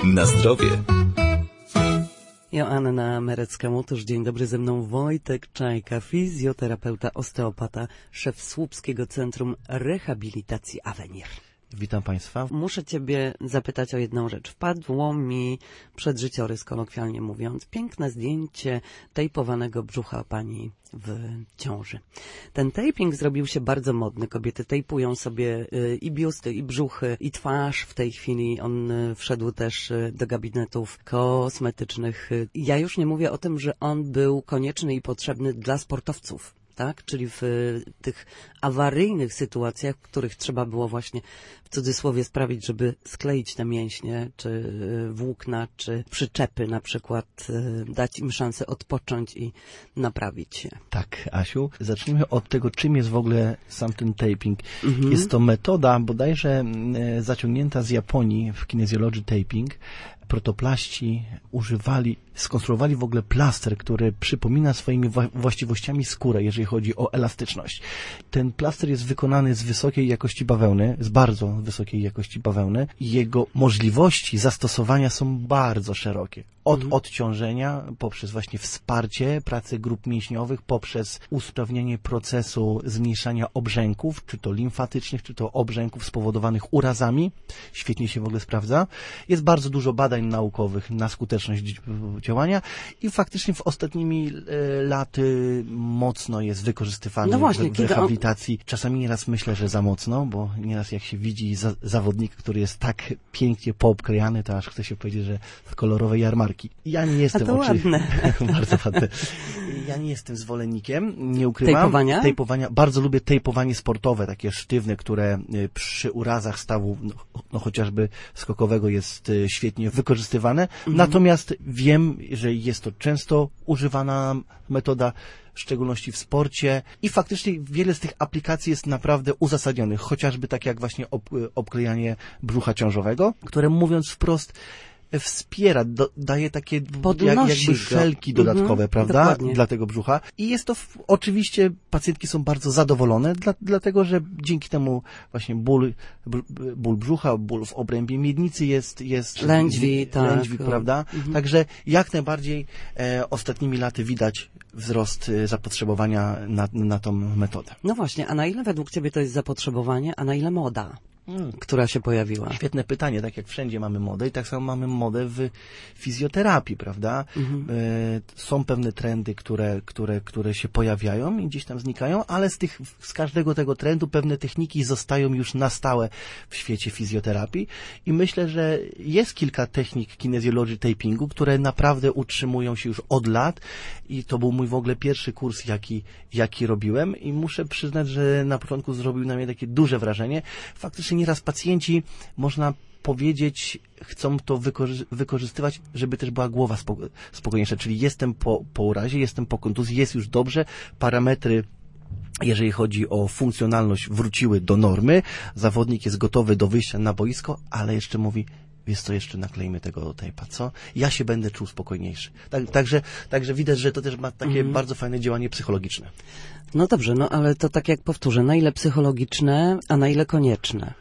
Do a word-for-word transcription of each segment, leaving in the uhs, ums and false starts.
Na zdrowie. Joanna Merecka-Motusz, dzień dobry, ze mną Wojtek Czajka, fizjoterapeuta, osteopata, szef Słupskiego Centrum Rehabilitacji Avenir. Witam Państwa. Muszę Ciebie zapytać o jedną rzecz. Wpadło mi przed życiorys, kolokwialnie mówiąc, piękne zdjęcie tejpowanego brzucha pani w ciąży. Ten taping zrobił się bardzo modny. Kobiety tejpują sobie i biusty, i brzuchy, i twarz. W tej chwili on wszedł też do gabinetów kosmetycznych. Ja już nie mówię o tym, że on był konieczny i potrzebny dla sportowców. Tak? Czyli w tych awaryjnych sytuacjach, w których trzeba było właśnie w cudzysłowie sprawić, żeby skleić te mięśnie, czy włókna, czy przyczepy na przykład, dać im szansę odpocząć i naprawić się. Tak, Asiu. Zacznijmy od tego, czym jest w ogóle sam ten taping. Mhm. Jest to metoda bodajże zaciągnięta z Japonii w kinesiologii taping. Protoplaści używali, skonstruowali w ogóle plaster, który przypomina swoimi właściwościami skórę, jeżeli chodzi o elastyczność. Ten plaster jest wykonany z wysokiej jakości bawełny, z bardzo wysokiej jakości bawełny i jego możliwości zastosowania są bardzo szerokie. Od mhm. odciążenia, poprzez właśnie wsparcie pracy grup mięśniowych, poprzez usprawnienie procesu zmniejszania obrzęków, czy to limfatycznych, czy to obrzęków spowodowanych urazami. Świetnie się w ogóle sprawdza. Jest bardzo dużo badań naukowych na skuteczność działania i faktycznie w ostatnimi e, laty mocno jest wykorzystywany no właśnie, w, w rehabilitacji. On... Czasami nieraz myślę, że za mocno, bo nieraz jak się widzi za, zawodnika, który jest tak pięknie poobklejany, to aż chce się powiedzieć, że kolorowe jarmarki. Ja nie jestem A to oczy... ładne. bardzo ładne. Ja nie jestem zwolennikiem, nie ukrywam. Tejpowania? Tejpowania. Bardzo lubię tejpowanie sportowe, takie sztywne, które przy urazach stawu, no, no chociażby skokowego jest świetnie wykorzystywane. Mhm. Natomiast wiem, że jest to często używana metoda, w szczególności w sporcie i faktycznie wiele z tych aplikacji jest naprawdę uzasadnionych, chociażby tak jak właśnie ob, obklejanie brzucha ciążowego, które mówiąc wprost wspiera, do, daje takie jak, jakby szelki go. dodatkowe, mhm, prawda, dokładnie. dla tego brzucha. I jest to, w, oczywiście pacjentki są bardzo zadowolone, dla, dlatego, że dzięki temu właśnie ból, ból brzucha, ból w obrębie miednicy jest, jest lędźwi, lędźwi tak. prawda. Mhm. Także jak najbardziej e, ostatnimi laty widać wzrost zapotrzebowania na, na tą metodę. No właśnie, a na ile według Ciebie to jest zapotrzebowanie, a na ile moda? Hmm. która się pojawiła. Świetne pytanie, tak jak wszędzie mamy modę i tak samo mamy modę w fizjoterapii, prawda? Mhm. Y, są pewne trendy, które, które, które się pojawiają i gdzieś tam znikają, ale z tych, z każdego tego trendu pewne techniki zostają już na stałe w świecie fizjoterapii i myślę, że jest kilka technik kinesiologii tapingu, które naprawdę utrzymują się już od lat i to był mój w ogóle pierwszy kurs, jaki, jaki robiłem i muszę przyznać, że na początku zrobił na mnie takie duże wrażenie. Faktycznie nieraz pacjenci, można powiedzieć, chcą to wykorzy- wykorzystywać, żeby też była głowa spoko- spokojniejsza. Czyli jestem po, po urazie, jestem po kontuzji, jest już dobrze, parametry, jeżeli chodzi o funkcjonalność, wróciły do normy, zawodnik jest gotowy do wyjścia na boisko, ale jeszcze mówi, wiesz co, jeszcze naklejmy tego tejpa, co? Ja się będę czuł spokojniejszy. Tak, także, także widać, że to też ma takie mm. bardzo fajne działanie psychologiczne. No dobrze, no ale to tak jak powtórzę, na ile psychologiczne, a na ile konieczne?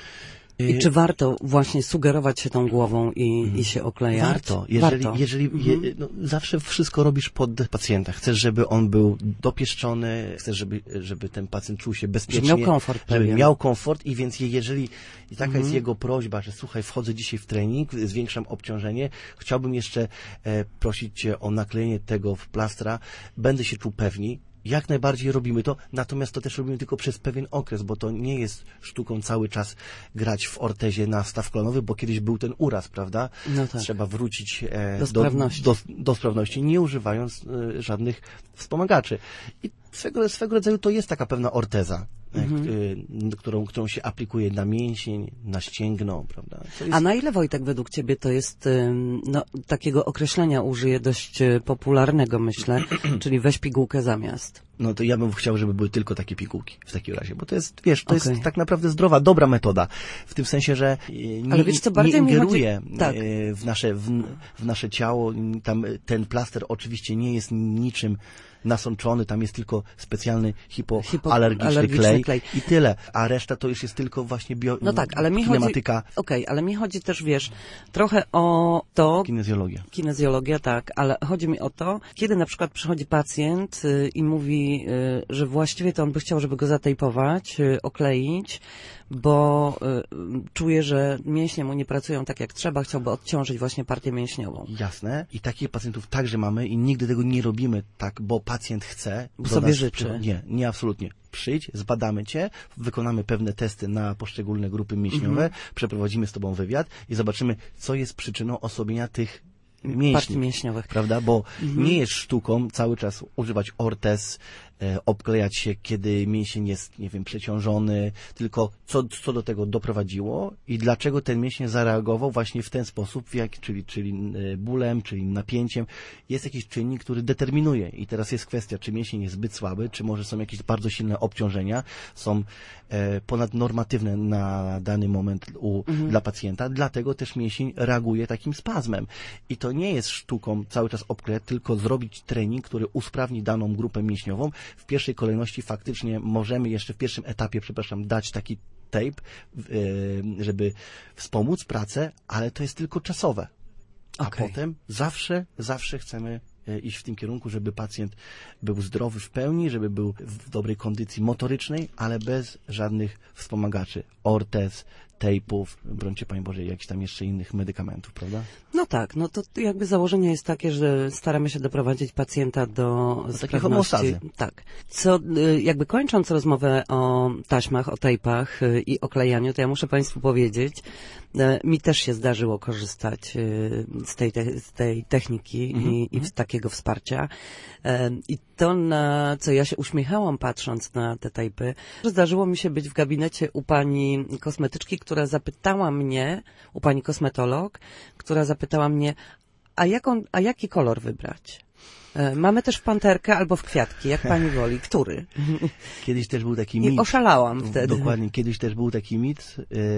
I czy warto właśnie sugerować się tą głową i, mm. i się oklejać? Warto. Jeżeli, warto. jeżeli mm-hmm. je, no, zawsze wszystko robisz pod pacjenta. Chcesz, żeby on był dopieszczony, chcesz, żeby, żeby ten pacjent czuł się bezpiecznie. Żeby miał komfort. Żeby pewien. miał komfort i więc jeżeli i taka mm-hmm. jest jego prośba, że słuchaj, wchodzę dzisiaj w trening, zwiększam obciążenie, chciałbym jeszcze e, prosić Cię o naklejenie tego w plastra, będę się czuł pewniej. Jak najbardziej robimy to, natomiast to też robimy tylko przez pewien okres, bo to nie jest sztuką cały czas grać w ortezie na staw kolanowy, bo kiedyś był ten uraz, prawda? No tak. Trzeba wrócić e, do, sprawności. Do, do, do sprawności, nie używając e, żadnych wspomagaczy. I swego, swego rodzaju to jest taka pewna orteza, mhm. e, którą, którą się aplikuje na mięsień, na ścięgno, prawda? To jest... A na ile, Wojtek, według Ciebie to jest, no, takiego określenia użyję dość popularnego, myślę, czyli weź pigułkę zamiast? No to ja bym chciał, żeby były tylko takie pigułki w takim razie, bo to jest, wiesz, to okay. jest tak naprawdę zdrowa, dobra metoda, w tym sensie, że nie, Ale wiesz, co bardziej nie ingeruje chodzi... tak. w, nasze, w, w nasze ciało, tam ten plaster oczywiście nie jest niczym nasączony, tam jest tylko specjalny hipoalergiczny klej, klej i tyle, a reszta to już jest tylko właśnie bio, no tak, ale mi kinematyka. Chodzi, Okej, okay, ale mi chodzi też, wiesz, trochę o to... Kinezjologia. Kinezjologia, tak, ale chodzi mi o to, kiedy na przykład przychodzi pacjent y, i mówi, y, że właściwie to on by chciał, żeby go zatejpować, y, okleić, bo y, czuje, że mięśnie mu nie pracują tak jak trzeba, chciałby odciążyć właśnie partię mięśniową. Jasne. I takich pacjentów także mamy i nigdy tego nie robimy tak, bo pacjent chce. Bo sobie nas, życzy. Nie, nie absolutnie. Przyjdź, zbadamy cię, wykonamy pewne testy na poszczególne grupy mięśniowe, mm-hmm. przeprowadzimy z tobą wywiad i zobaczymy, co jest przyczyną osłabienia tych mięśni, partii mięśniowych. Prawda? Bo mm-hmm. nie jest sztuką cały czas używać ortez, e, obklejać się, kiedy mięsień jest, nie wiem, przeciążony, tylko co, co do tego doprowadziło i dlaczego ten mięsień zareagował właśnie w ten sposób, jak, czyli, czyli bólem, czyli napięciem. Jest jakiś czynnik, który determinuje i teraz jest kwestia, czy mięsień jest zbyt słaby, czy może są jakieś bardzo silne obciążenia, są e, ponadnormatywne na dany moment u, mm-hmm. dla pacjenta, dlatego też mięsień reaguje takim spazmem. I to nie jest sztuką cały czas obklejać, tylko zrobić trening, który usprawni daną grupę mięśniową. W pierwszej kolejności faktycznie możemy jeszcze w pierwszym etapie, przepraszam, dać taki tape, żeby wspomóc pracę, ale to jest tylko czasowe. A okay. potem zawsze, zawsze chcemy iść w tym kierunku, żeby pacjent był zdrowy w pełni, żeby był w dobrej kondycji motorycznej, ale bez żadnych wspomagaczy, ortez, tejpów, brońcie Panie Boże, jakichś tam jeszcze innych medykamentów, prawda? No tak, no to jakby założenie jest takie, że staramy się doprowadzić pacjenta do no, takiej homeostazy. Tak. Co, jakby kończąc rozmowę o taśmach, o tejpach i o klejaniu, to ja muszę Państwu powiedzieć, mi też się zdarzyło korzystać z tej, te, z tej techniki mm-hmm. i, i z takiego wsparcia. I to, na co ja się uśmiechałam patrząc na te tejpy, zdarzyło mi się być w gabinecie u pani kosmetyczki, która zapytała mnie, u pani kosmetolog, która zapytała mnie, a, jaką, a jaki kolor wybrać? Mamy też w panterkę albo w kwiatki, jak pani woli. Który? Kiedyś też był taki mit. I oszalałam wtedy. Dokładnie. Kiedyś też był taki mit,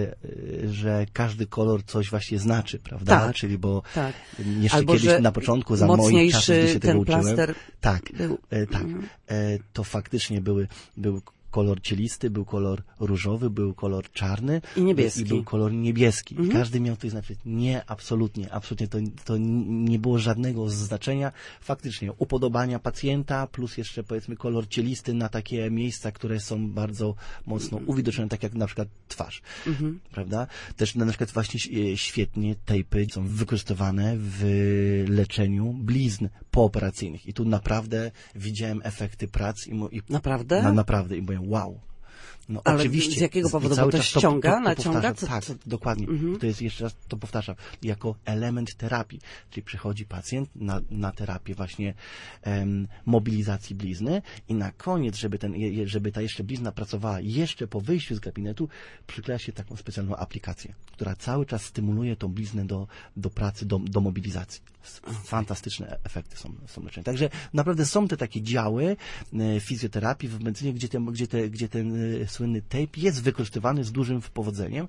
że każdy kolor coś właśnie znaczy, prawda? Tak, Czyli bo tak. jeszcze albo, kiedyś na początku, za moich czasów, gdy się tego uczyłem. Plaster tak, był... tak. To faktycznie były, był kolor cielisty, był kolor różowy, był kolor czarny i niebieski. I był kolor niebieski. Mhm. Każdy miał coś znaczyć. Nie, absolutnie, absolutnie. To, to nie było żadnego znaczenia. Faktycznie upodobania pacjenta, plus jeszcze powiedzmy kolor cielisty na takie miejsca, które są bardzo mocno uwidocznione, tak jak na przykład twarz. Mhm. Prawda? Też na przykład właśnie świetnie tejpy są wykorzystywane w leczeniu blizn pooperacyjnych. I tu naprawdę widziałem efekty prac. I, i naprawdę? Na, naprawdę. I mówię, wow. No, ale oczywiście. Z jakiego powodu? Bo to ściąga, to, to, to naciąga? Co, tak, co? dokładnie. Mhm. To jest, jeszcze raz to powtarzam, jako element terapii. Czyli przychodzi pacjent na, na terapię właśnie em, mobilizacji blizny i na koniec, żeby, ten, je, żeby ta jeszcze blizna pracowała jeszcze po wyjściu z gabinetu, przykleja się taką specjalną aplikację, która cały czas stymuluje tą bliznę do, do pracy, do, do mobilizacji. Fantastyczne efekty są, są leczenia. Także naprawdę są te takie działy e, fizjoterapii w medycynie, gdzie, te, gdzie, te, gdzie ten e, słynny tape jest wykorzystywany z dużym powodzeniem.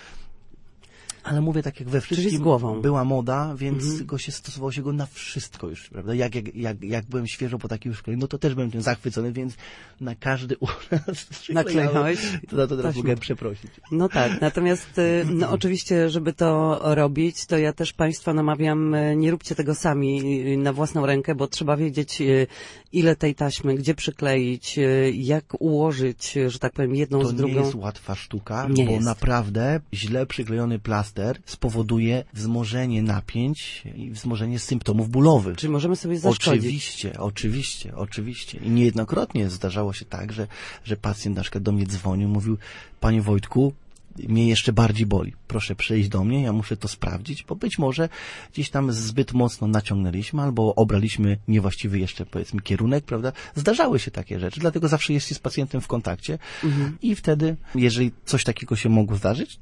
Ale mówię tak jak we wszystkim, z głową. Była moda, więc mhm. go się stosowało się go na wszystko już, prawda? Jak, jak, jak, jak byłem świeżo po takim szkoleniu, no to też byłem tym zachwycony, więc na każdy uraz naklejałeś. To na to teraz mogę przeprosić. No tak, natomiast no oczywiście, żeby to robić, to ja też Państwa namawiam, nie róbcie tego sami na własną rękę, bo trzeba wiedzieć, ile tej taśmy, gdzie przykleić, jak ułożyć, że tak powiem, jedną to z drugą. To nie jest łatwa sztuka, nie bo jest. naprawdę źle przyklejony plaster spowoduje wzmożenie napięć i wzmożenie symptomów bólowych. Czyli możemy sobie zaszkodzić. Oczywiście, oczywiście, oczywiście. I niejednokrotnie zdarzało się tak, że, że pacjent na przykład do mnie dzwonił, mówił, panie Wojtku, mnie jeszcze bardziej boli. Proszę przyjść do mnie, ja muszę to sprawdzić, bo być może gdzieś tam zbyt mocno naciągnęliśmy albo obraliśmy niewłaściwy jeszcze, powiedzmy, kierunek, prawda? Zdarzały się takie rzeczy, dlatego zawsze jest się z pacjentem w kontakcie mhm. i wtedy, jeżeli coś takiego się mogło zdarzyć, to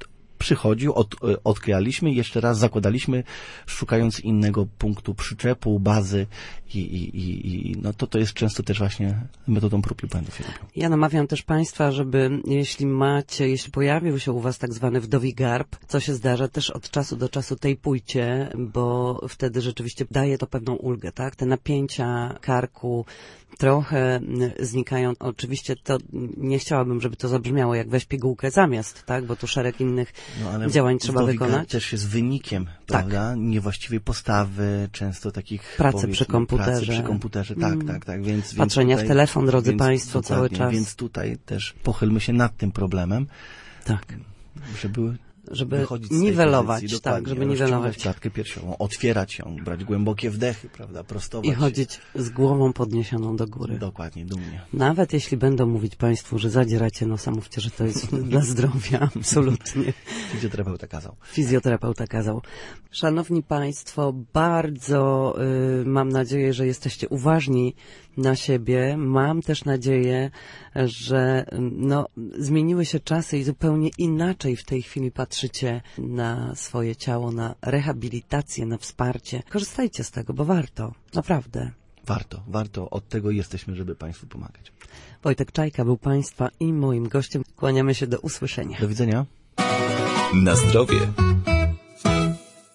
przychodził, od, odklejaliśmy i jeszcze raz zakładaliśmy, szukając innego punktu przyczepu, bazy i, i, i, i no to to jest często też właśnie metodą prób i błędów. Ja namawiam też Państwa, żeby jeśli macie, jeśli pojawił się u Was tak zwany wdowi garb, co się zdarza, też od czasu do czasu tejpujcie, bo wtedy rzeczywiście daje to pewną ulgę, tak? Te napięcia karku trochę znikają. Oczywiście to nie chciałabym, żeby to zabrzmiało jak weź pigułkę zamiast, tak? Bo tu szereg innych no, ale działań trzeba wykonać. też jest wynikiem, tak. prawda? Niewłaściwej postawy, często takich pracy przy komputerze. Pracy przy komputerze, tak, mm. tak, tak. Więc, Patrzenia więc tutaj, w telefon, drodzy więc, Państwo, cały czas. Więc tutaj też pochylmy się nad tym problemem. Tak. Żeby żeby niwelować, pozycji, tak, żeby niwelować klatkę piersiową, otwierać ją, brać głębokie wdechy, prawda, prostować. I chodzić z głową podniesioną do góry. Dokładnie, dumnie. Nawet jeśli będą mówić Państwu, że zadzieracie nosa, mówcie, że to jest dla zdrowia, absolutnie. Fizjoterapeuta kazał. Fizjoterapeuta kazał. Szanowni Państwo, bardzo y, mam nadzieję, że jesteście uważni na siebie. Mam też nadzieję, że no, zmieniły się czasy i zupełnie inaczej w tej chwili patrzycie na swoje ciało, na rehabilitację, na wsparcie. Korzystajcie z tego, bo warto. Naprawdę. Warto, warto. Od tego jesteśmy, żeby Państwu pomagać. Wojtek Czajka był Państwa i moim gościem. Kłaniamy się, do usłyszenia. Do widzenia. Na zdrowie.